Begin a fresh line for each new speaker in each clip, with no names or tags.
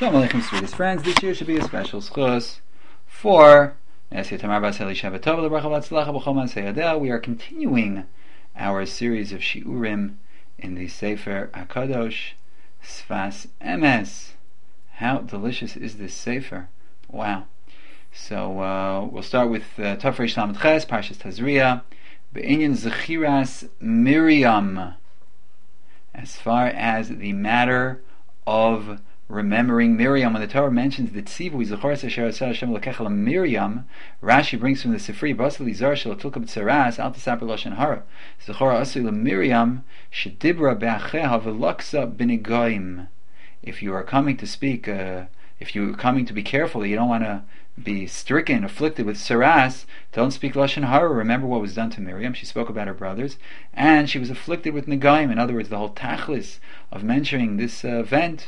Shalom Aleichem, sweetest friends. This year should be a special schus for we are continuing our series of shiurim in the Sefer HaKadosh, Sfas Emes. How delicious is this Sefer? Wow. So we'll start with Tov Reish Lamed Ches, Parshas Tazria, Be'inyan Zechiras Miriam, as far as the matter of remembering Miriam. When the Torah mentions the Tzivu Zechoras Asher Aseh Hashem Elokecha Miriam, Rashi brings from the Sifri Basli Zar Shel Tulka B'Tzaras Al Tisaper Lashon Hara Zechora Asui Miriam Shedibra Be'acheha V'Laksa B'Nigoim. If you are coming to speak, if you are coming to be careful, you don't want to be stricken, afflicted with saras, don't speak Lashon Hara. Remember what was done to Miriam. She spoke about her brothers, and she was afflicted with Negaim. In other words, the whole tachlis of mentioning this event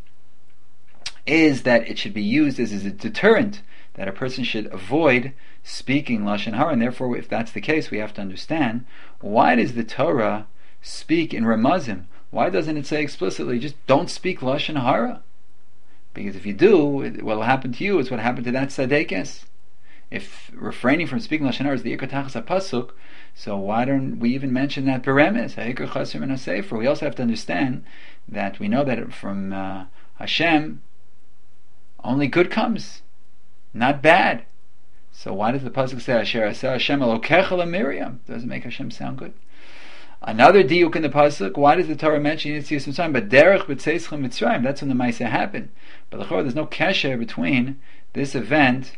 is that it should be used as a deterrent, that a person should avoid speaking Lashon Hara. And therefore, if that's the case, we have to understand, why does the Torah speak in Ramazim? Why doesn't it say explicitly, just don't speak Lashon Hara? Because if you do, what will happen to you is what happened to that Tzadekes. If refraining from speaking Lashon Hara is the Ikar Tachas HaPasuk, so why don't we even mention that Beremes, Ha'ikar Chaser Min HaSefer? We also have to understand that we know that from Hashem, only good comes, not bad. So why does the pasuk say Asher Aseh Hashem Elokecha Miriam? Doesn't make Hashem sound good. Another diuk in the pasuk. Why does the Torah mention Yetzias Mitzrayim? But derech b'tzeischem Mitzrayim. That's when the Maaseh happened. But there's no kesher between this event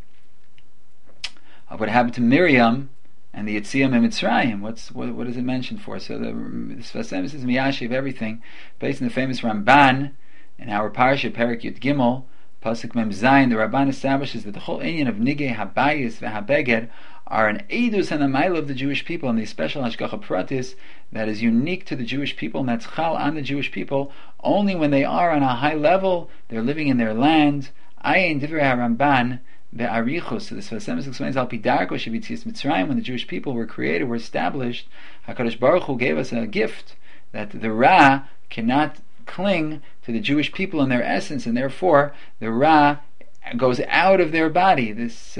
of what happened to Miriam and the Yetzias Mitzrayim. What does it mention for? So the Sfas Emes is miyashi of everything, based on the famous Ramban in our parsha Perek Yud Gimel. Pasuk Mem Zayin, the Rabban establishes that the whole inyan of Nigei Habayis v'Habeged are an Eidus and a Maila of the Jewish people, and the special Hashgacha Pratis that is unique to the Jewish people, and that's Chal on the Jewish people, only when they are on a high level, they're living in their land. Ayin Divrei HaRamban be'arichus. So the Sfas Emes explains Al Pidarko Shebitzias Mitzrayim, when the Jewish people were created, were established, HaKadosh Baruch Hu gave us a gift that the Ra cannot cling to the Jewish people in their essence, and therefore the Ra goes out of their body.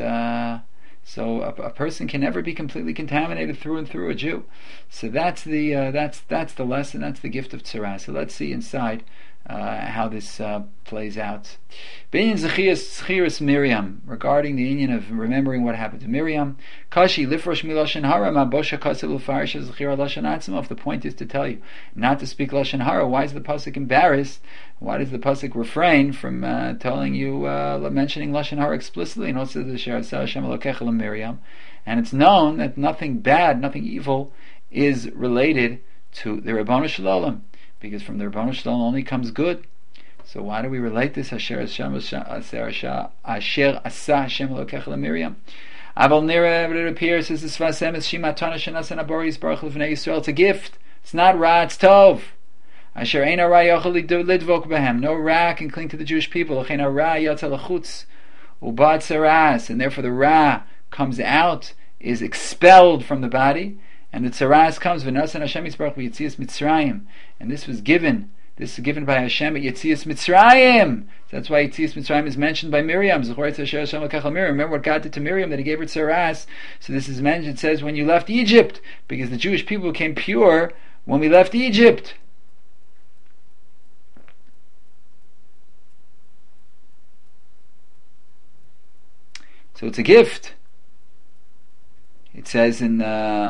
So a person can never be completely contaminated through and through, a Jew. So that's the lesson. That's the gift of Tzara. So let's see inside how this plays out. B'inyan Zechiras Miriam, regarding the inyan of remembering what happened to Miriam. Kashi lifrosh miloshen hara ma bosha kasev l'farish zechira lashon atzma. If the point is to tell you not to speak lashon hara, why is the pasuk embarrassed? Why does the pasuk refrain from telling you mentioning lashon hara explicitly? And also the Asher Aseh Hashem Elokecha Miriam, and it's known that nothing bad, nothing evil is related to the Ribono Shel Olam, because from the Ribono Shel Olam only comes good. So why do we relate this Asher Aseh Hashem Elokecha Miriam? Aval Nira, but it appears as the Sfas Emes Shima Tana Shenasan Aboris Baruch L'Vnei Yisrael. It's a gift. It's not Ra, it's Tov. Asher Ein Ra Yochel Lidvok Behem. No Ra can cling to the Jewish people. L'chein Ra Yotza L'chutz Ubat Tzaras, and therefore the Ra comes out, is expelled from the body, and the Tzaras comes V'Nasan Hashem Yisbarach V'Yetzias Mitzrayim, and this is given by Hashem at Yetzias Mitzrayim. So that's why Yetzias Mitzrayim is mentioned by Miriam. Remember what God did to Miriam, that He gave her Tzaras. So this is mentioned. It says when you left Egypt, because the Jewish people became pure when we left Egypt. So it's a gift. It says in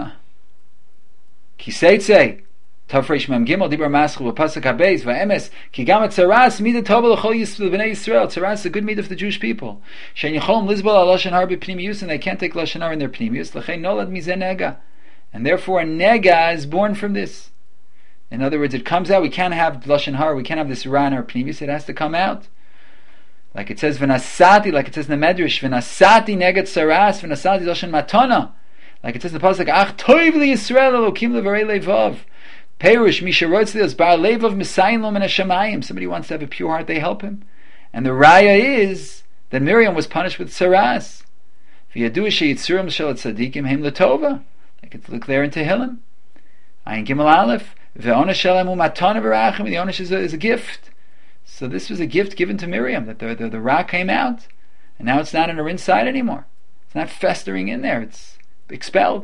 Kiseitze, Tafresh Mem Gimel, Dibur Maschel, Pasuk HaBeis, Va'emes, Ki Gam Tzaras, Mida Tova L'chol B'nei Yisrael. Tzaras is a good meat of the Jewish people. Shein Yicholem Lizbol Al Lashon Hara B'Pnimius, and they can't take Lashon Hara in their Pnimius. L'chein Nolad Mizeh Nega, and therefore a Nega is born from this. In other words, it comes out. We can't have Lashon Hara. We can't have this Ra in our Pnimius. It has to come out. Like it says, V'nasati, like it says in the Medrash, V'nasati Negat Tzaras, V'nasati Lashon Matana. Like it says in the pasuk, Ach Toiv Li Yisrael Elokim Levarei Levav. Perush Misha Rotzlios Bar Levav Misayim Lo Min Hashamayim. Somebody wants to have a pure heart, they help him. And the raya is that Miriam was punished with Tzaras. V'yadu sheYitzurim Shel Tzadikim Heim Latova. Like it's look there in Tehillim. Ayin Gimel Aleph. Ve'onesh Shalem U'Matana V'Rachim. The onesh is a gift. So this was a gift given to Miriam, that the Ra came out, and now it's not in her inside anymore. It's not festering in there, it's expelled.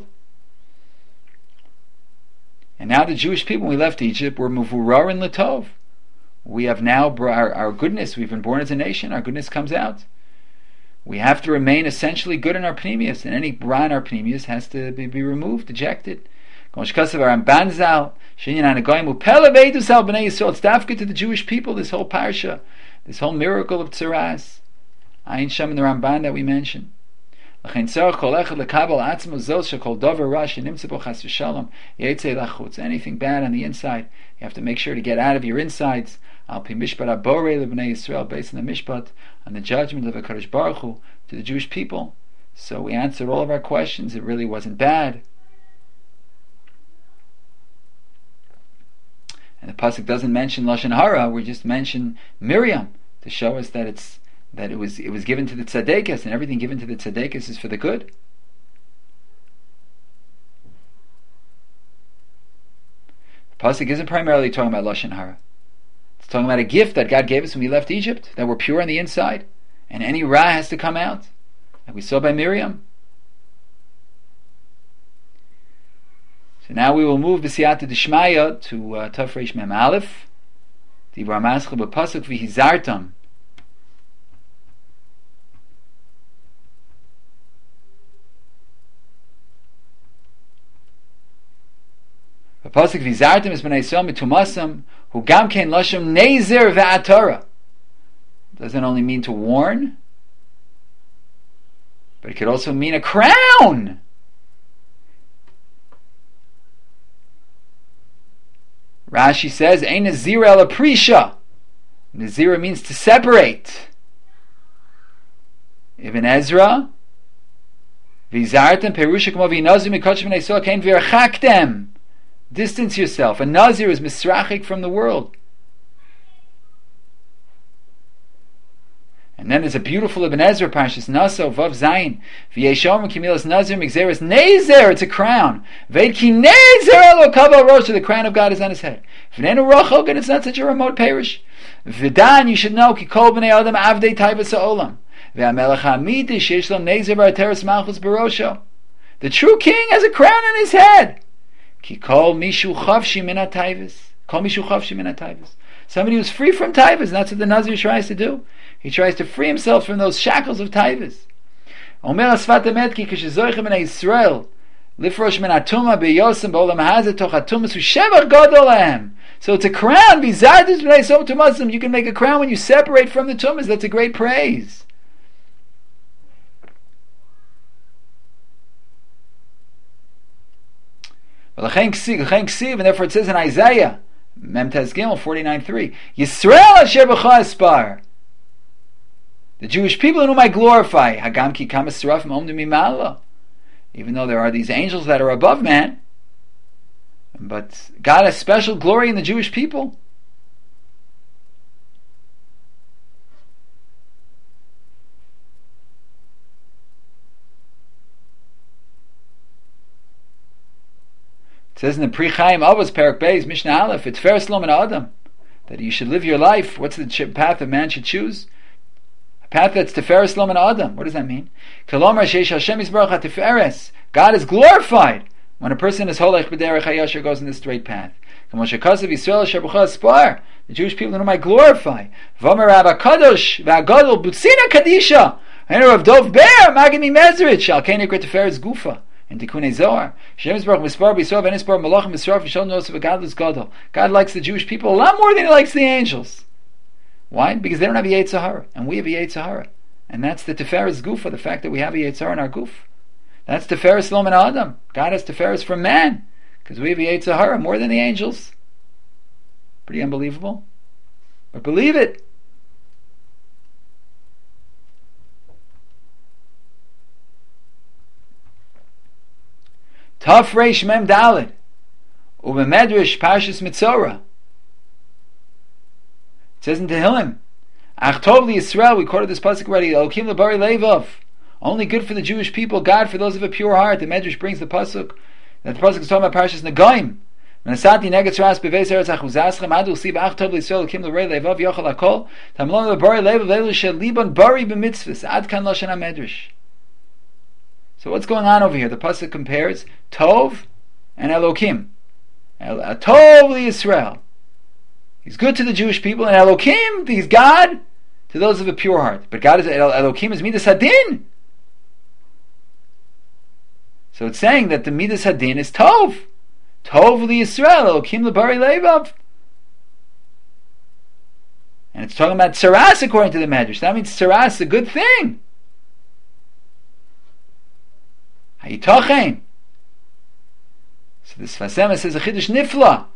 And now the Jewish people, when we left Egypt, were Muvurar and Latov. We have now our goodness, we've been born as a nation, our goodness comes out. We have to remain essentially good in our pnimius, and any Ra in our pnimius has to be removed, ejected. It's dafka to the Jewish people, this whole parsha, this whole miracle of Tzaras. Ayin Sham in the Ramban that we mentioned. Anything bad on the inside, you have to make sure to get out of your insides. Based on the mishpat, on the judgment of HaKadosh Baruch Hu to the Jewish people. So we answered all of our questions. It really wasn't bad. And the pasuk doesn't mention Lashon Hara. We just mention Miriam to show us that it was given to the tzaddikas, and everything given to the tzaddikas is for the good. The pasuk isn't primarily talking about Lashon Hara. It's talking about a gift that God gave us when we left Egypt, that we're pure on the inside, and any Ra has to come out, like we saw by Miriam. So now we will move B'siyata D'Shmaya to Tov Reish Mem Aleph. Dibra Maschel B'Pasuk V'Hizartam. B'Pasuk V'Hizartam is B'nai Yisrael Mitumasam Hu Gam Kein Lashon Nezer V'Atara. Doesn't only mean to warn, but it could also mean a crown. Rashi says, Ein Nazira El Aprisha. Nazira means to separate. Ibn Ezra, Vizartem Perusha Kamo V'Nazir Mikochim B'nai Yisrael Kein V'Yarchaktem. Distance yourself. A Nazir is misrachik from the world. And then there's a beautiful Ibn Ezra Parshas Naso Vav Zayin V'Yeshom Kimilas Nazir Migzeres Nezer. It's a crown. Veid Ki Nezer Elo Kavah Rosh. The crown of God is on his head. V'nenu Rachog, and it's not such a remote parish. V'dan, you should know Ki Kol B'nei Adam Avdei Taivas Ha'olam. V'Amelech Ha'amiti Sheish Lo Nezer V'Ateres Malchus Barosho. The true king has a crown on his head. Ki Kol Mishu Chavshi Min HaTaivas. Kol Mishu Chavshi Min HaTaivas. Somebody who's free from Taivas, and that's what the Nazir tries to do. He tries to free himself from those shackles of Taivas. Omer Asfat Emet Ki Kishizoichem B'nei Yisrael Lifrosh Min Atuma B'Yosem B'Olam Hazeh Toch Atumas U'Shevach Gadol Lahem. So it's a crown. V'Zardis B'nei Yisrael Tumasim. You can make a crown when you separate from the Tumas. That's a great praise. And therefore it says in Isaiah Mem Tez Gimel 49:3, Yisrael Asher B'cha Espar. The Jewish people in whom I glorify. Hagam ki kama serafim omdu mimala. Even though there are these angels that are above man, but God has special glory in the Jewish people. It says in the Pri Chaim Avos Perak Beis Mishnah Aleph, it's fair Slom and Adam, that you should live your life. What's the path a man should choose? A path that's Tiferes Slom and Adam. What does that mean? Kolomar Sheish Hashem Yisbarach HaTiferes. God is glorified when a person is Holech B'derech HaYasher, goes in the straight path. Kamoshe Kasav Yisrael Asher B'cha Espar. The Jewish people in whom I glorify. V'omer Rav HaKadosh V'Agadol Butzina Kadisha. Henu Rav Dov Ber Magimi Mezrich Al Kei Nikra Tiferes Gufa. In Tikunei Zohar, God likes the Jewish people a lot more than He likes the angels. Why? Because they don't have a Yetzer Hara, and we have a Yetzer Hara, and that's the Tiferes Gufa, the fact that we have a Yetzer Hara in our Guf. That's Tiferes Lom and Adam. God has Tiferes for man, because we have a Yetzer Hara more than the angels. Pretty unbelievable, but believe it. Taf Reish Mem Daled Ubemedrash Parshas Mitzorah. It says in Tehillim, Ach Tov Yisrael. We quoted this pasuk already. Elokim lebari levov. Only good for the Jewish people. God for those of a pure heart. The Medrash brings the pasuk that the pasuk is talking about Parshas Negaim. V'nasati negetz ras beveis eretz achuzaschem adu l'si b'ach tov l'Yisrael l'kim l'rei levav yochel hakol tamlon l'bari levav le'elu shel bari b'mitzvahs ad kan lashon ha-medrash. So what's going on over here? The pasuk compares Tov and Elokim. Tov l'Yisrael. He's good to the Jewish people, and Elokim, he's God to those of a pure heart. But God is Elokim is Midas Hadin. So it's saying that the Midas Hadin is Tov. Tov l'Yisrael, Elokim l'bari levav. And it's talking about tzaras according to the Medrash. That means tzaras is a good thing. Hayitochen. So this Fasema says a Chiddush Nifla.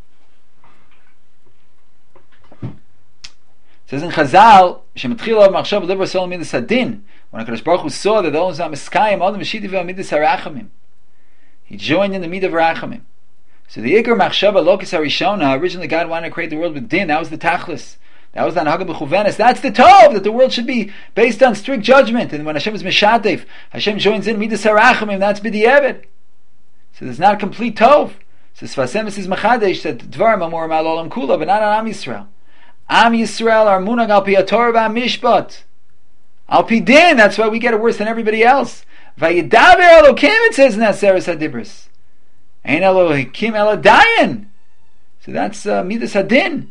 It says in Chazal, Shematchil of Machshav Liver Sol Midas Hadin. When HaKadosh Baruch Hu saw that those on Miskayim, all the Meshitiv Midas HaRachamim, he joined in the Midah of Rachamim. So the Iker Machshava Lokis HaRishona, originally God wanted to create the world with Din. That was the Tachlis. That was the Anhaga B'chuvenes. That's the Tov, that the world should be based on strict judgment. And when Hashem is Meshatev, Hashem joins in Midas HaRachamim, that's B'di'evet. So there's not a complete Tov. So Sfasemis is Machadesh, that Dvarim Amorim Al Olam Kula, but not on Am Yisrael. Am Yisrael are Munag Al Pi HaTorah V'Amishpat. Al Pi Din, that's why we get it worse than everybody else. Vayidaber Elokim, it says in Aseres HaDibros. Ein Elokim Eladayan. So that's Midas Hadin.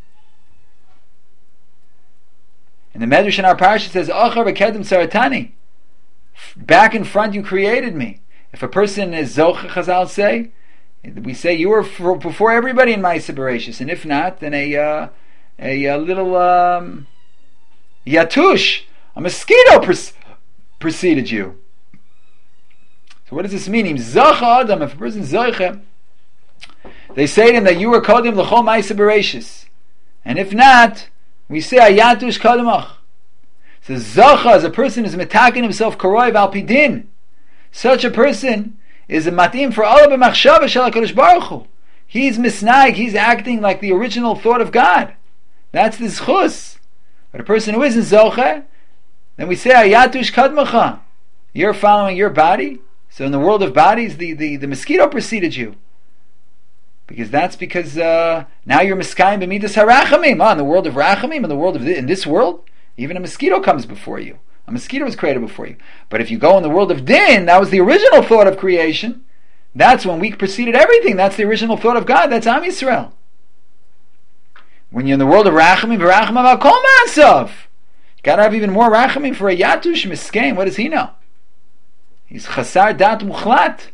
And the Medrash in our parasha says, Achar v'kedem saratani. Back in front you created me. If a person is Zocha, Chazal say, we say you were before everybody in Ma'aseh Bereshis, and if not, then a little yatush, a mosquito preceded you. So what does this mean? Zocha Adam. If a person is Zocha, they say to him that you were Kodim l'chol Ma'aseh Bereshis, and if not, we say ayatush kadamach. So zacha, as a person is metakin himself karoiv al pidin, such a person is a matim for all of the machshava shel HaKadosh Baruch Hu. He's misnaig, he's acting like the original thought of God. That's the zchus. But a person who isn't zocha, then we say ayatush kadmacha. You're following your body. So in the world of bodies, the mosquito preceded you. Because now you're miskayim b'midas harachamim. In the world of rachamim, in this world, even a mosquito comes before you. A mosquito was created before you. But if you go in the world of din, that was the original thought of creation. That's when we preceded everything. That's the original thought of God. That's Am Yisrael. When you're in the world of rachamim, v'rachamim al kol ma'asav. You gotta have even more rachamim for a yatush miskein. What does he know? He's chasar dat muchlat.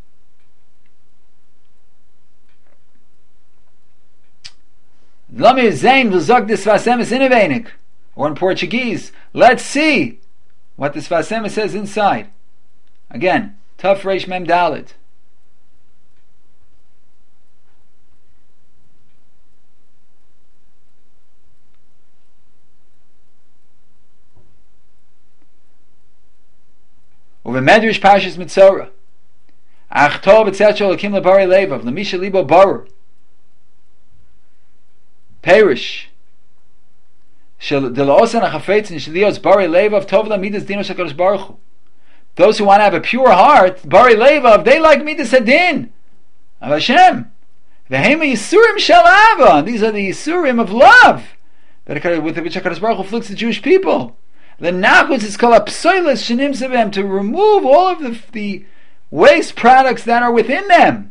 Or in Portuguese, let's see what the Sfasemis says inside. Again, Taf Reish Mem Dalet. Over Medrash Pashas Mitzorah. Ach tov etzetchol akim lebari levav lemisha libo barer. Perish. Those who want to have a pure heart, Bari Levav, they like Midas Hadin of Hashem. These are the Yisurim of love with which HaKadosh Baruch Hu afflicts the Jewish people. The Nachus is called Psoilas Shenim Sebem, to remove all of the waste products that are within them.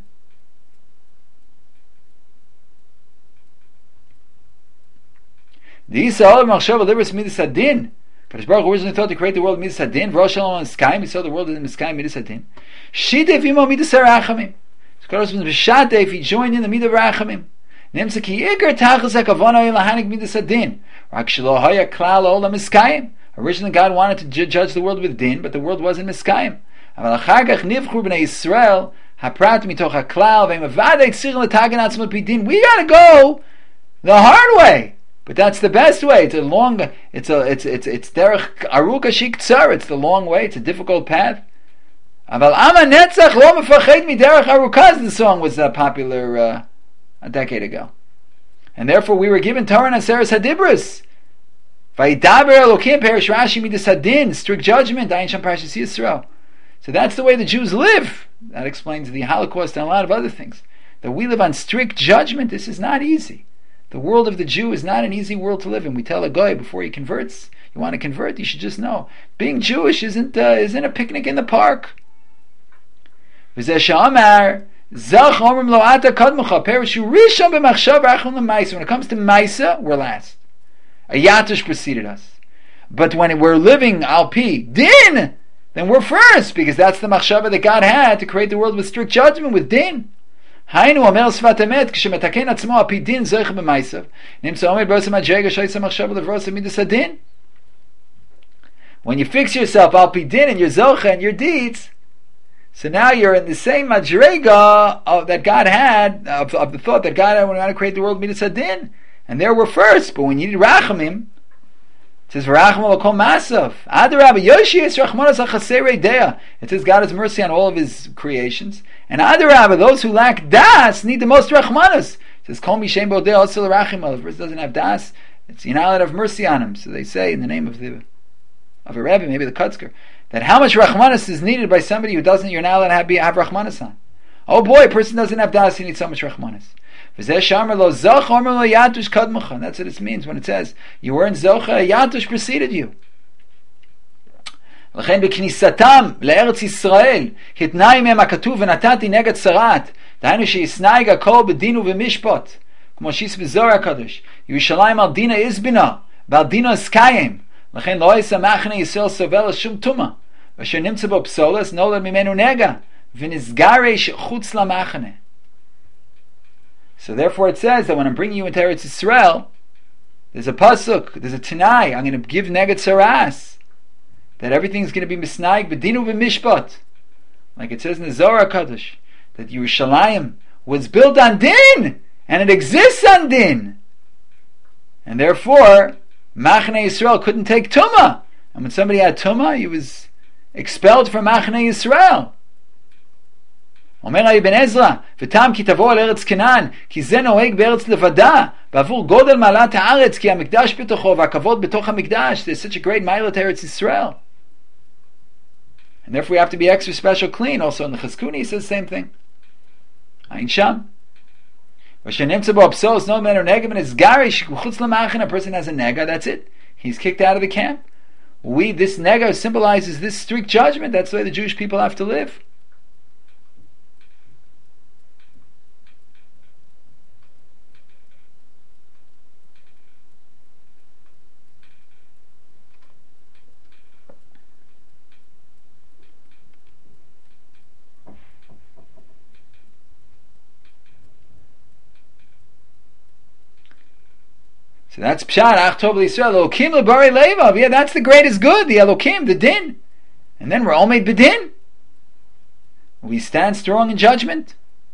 The Isa Olav Machshava Libras Midas Hadin. Kadosh Baruch Hu originally thought to create the world Midas Hadin. V'Rosh Shalom on Sky. He saw the world in the Sky Midas Hadin. Shidef Imo Midas HaRachamim. So Kadosh was B'Shatef. He joined in the Midah Rachamim. Nemsa Ki Iker Tachas HaKavana Ilahanik Midas Hadin. Rak Shelo Haya Klal Olam Miskayim. Originally God wanted to judge the world with Din, but the world wasn't Miskayim. Aval Achar Kach Nivchur B'nei Yisrael Haprat Mitoch HaKlal Ve'imavadei Tzirch L'Tagan Atzma Pidin. We gotta go the hard way. But that's the best way. It's derech aruka shik tsar. It's the long way. It's a difficult path. Aval ama netzach lo mefached mi derech aruka. The song was popular a decade ago, and therefore we were given Torah and Aseres Hadibros. Vayidaber Elokim perish Rashi midas hadin, strict judgment. Ayin sham parashas Yisrael. So that's the way the Jews live. That explains the Holocaust and a lot of other things. that we live on strict judgment. This is not easy. The world of the Jew is not an easy world to live in. We tell a guy before he converts, you want to convert, you should just know, being Jewish isn't a picnic in the park. When it comes to Maisa, we're last. A Yatush preceded us. But when we're living Al-Pi Din, then we're first, because that's the machshava that God had to create the world with strict judgment, with Din. When you fix yourself, Al-Pi Din, and your Zocha and your deeds, so now you're in the same madrega that God had, of the thought that God had when He wanted to create the world, Midas Hadin. And there we're first, but when you need Rachamim, it says, V'rachamim l'kol masav. Adarabah, Yoshiyas Rachmanas HaChaserei Dea. It says God has mercy on all of His creations. And Adarabah, those who lack das need the most Rachmanas. It says, Kol Mishem Bo Dea Osil Rachim. If a person doesn't have das, you're not allowed to have mercy on him. So they say, in the name of a Rebbe, maybe the Kutzker, that how much Rachmanas is needed by somebody who doesn't, you're not allowed to have Rachmanas on. Oh boy, a person doesn't have das, he needs so much Rachmanas. That's what it means when it says you were in Zocha, Yatush preceded you. לכן בכניסתם לארץ ישראל התנאי מהם הכתוב ונתתי נגד צרעת, דהיינו שיסנאיג הכל בדין ובמשפט, כמו שיש בזוהר הקדוש, ירושלים על דינה איזבינה ועל דינה אסקיים, לכן לא ישמחנה ישראל סובל לשום טומאה, ואשר נמצא בו פסולס נולד ממנו נגע ונסגרש חוץ למחנה. So therefore it says that when I'm bringing you into Eretz Yisrael, there's a pasuk, there's a tanai, I'm going to give neged saras, that everything's going to be misnaig b'dinu v'mishpat, like it says in the Zohar HaKadosh, that Yerushalayim was built on din, and it exists on din, and therefore Machane Yisrael couldn't take tumah, and when somebody had tumah, he was expelled from Machane Yisrael. אומר לה אבן עזרא, וטעם כי תבוא על ארץ כנען, כי זה נוהג בארץ לבדה, בעבור גודל מעלת הארץ, כי המקדש בתוכו, והכבוד בתוך המקדש. There's such a great mile to Eretz Yisrael. And therefore we have to be extra special clean. Also in the Chizkuni he says the same thing. Ein sham. ושנמצא בו הפסולס, no matter nega, and it's garish, חוץ למאכן, a person has a nega, that's it. He's kicked out of the camp. This nega symbolizes this strict judgment. That's the way the Jewish people have to live. So that's Pshat, Ach Tov L'Yisrael, Elokim L'Bari Levav. Yeah, that's the greatest good, the Elokim, the Din. And then we're all made B'Din. We stand strong in judgment.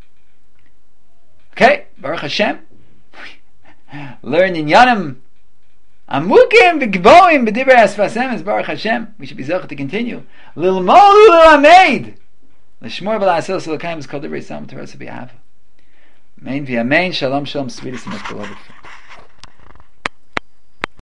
Okay, Baruch Hashem. Learn in Yanim. Amukim V'Gboim B'Divrei Asfas Emes, Baruch Hashem. We should be zeichet to continue. L'Lmol L'Ameid. L'Shmor V'La'asel S'Elokayim Is Kol Divrei Sam Teresa B'Yahava. Amen v'Amen. Shalom Shalom. Sweetest and most beloved.